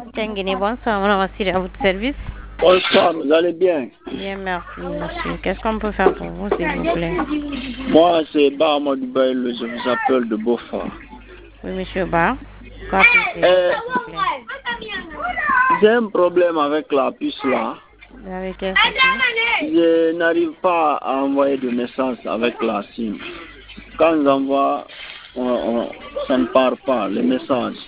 Tenguini, bonsoir, madame Assiri, à votre service. Bonsoir, vous allez bien? Bien, merci, monsieur. Qu'est-ce qu'on peut faire pour vous, s'il vous plaît? Moi, c'est Bahamadou Baïlo, je vous appelle de Beaufort. Oui, monsieur Ba. Quoi puis-je, s'il vous plaît? J'ai un problème avec la puce là. Vous avez quel souci? Je n'arrive pas à envoyer de messages avec la SIM. Quand j'envoie, ça ne part pas, les messages.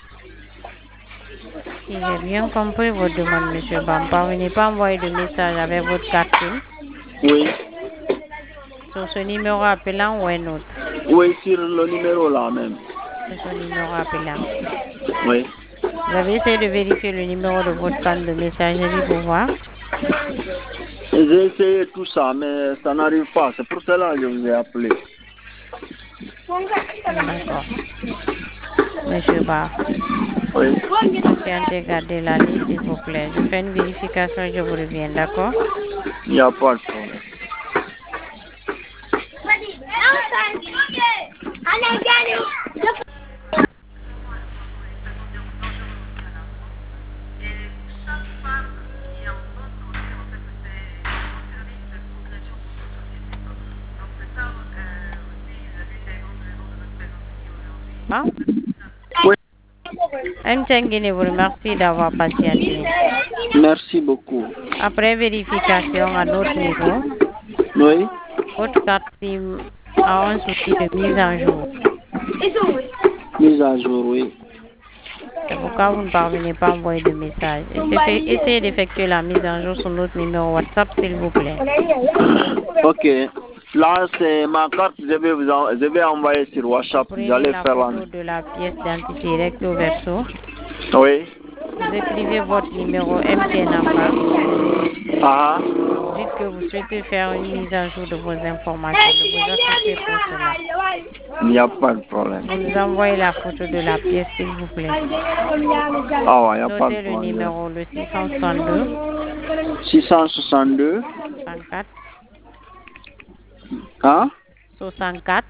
Si j'ai bien compris votre demande, monsieur Ba, ne parvenez pas à envoyer de message avec votre carte SIM Oui. sur ce numéro appelant ou un autre? Oui, sur le numéro là même. Sur ce numéro appelant. Oui. Vous avez essayé de vérifier le numéro de votre carte de messagerie pour voir? J'ai essayé tout ça, mais ça n'arrive pas. C'est pour cela que je vous ai appelé. D'accord. Monsieur Ba, Oui. patientez, gardez la ligne, s'il vous plaît. Je fais une vérification et je vous reviens, d'accord? Il n'y a pas de problème. Ah? Oui. Tenguini vous remercie d'avoir patienté. Merci beaucoup. Après vérification à notre niveau, Oui. votre carte SIM a un souci de mise en jour. Mise à jour, oui. C'est pourquoi vous ne parvenez pas à envoyer de message. Essayez d'effectuer la mise en jour sur notre numéro WhatsApp, s'il vous plaît. Ok. Là, c'est ma carte. Je vais envoyer sur WhatsApp. Prenez J'allais la faire photo de la pièce d'identité recto verso. Oui. Vous écrivez votre numéro MTN en bas. Ah. Dites que vous souhaitez faire une mise à jour de vos informations, de vos associés pour cela. Il n'y a pas de problème. Vous nous envoyez la photo de la pièce, s'il vous plaît. Ah ouais, il n'y a pas Notez de le problème. numéro, le 662 662. 64 Hein? 64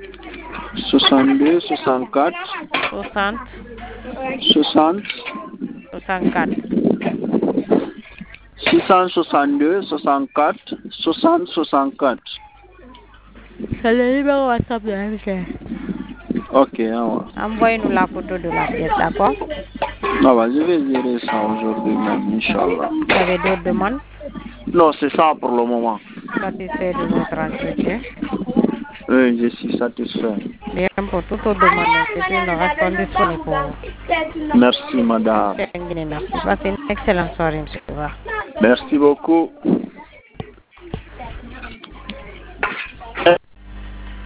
62, 64. 60 60. 64. 662, 64, 60, 64. C'est le numéro WhatsApp de MTN. Ok, ah ouais. Envoyez-nous la photo de la pièce, d'accord? Ah ouais, je vais gérer ça aujourd'hui même, Inch'Allah. Vous avez d'autres demandes? Non, c'est ça pour le moment. Satisfait de notre entretien? Oui, je suis satisfait. Bien, pour toute autre demande, nous restons disponibles pour vous. Merci, madame. Merci. Passez une excellente soirée, monsieur. Merci beaucoup.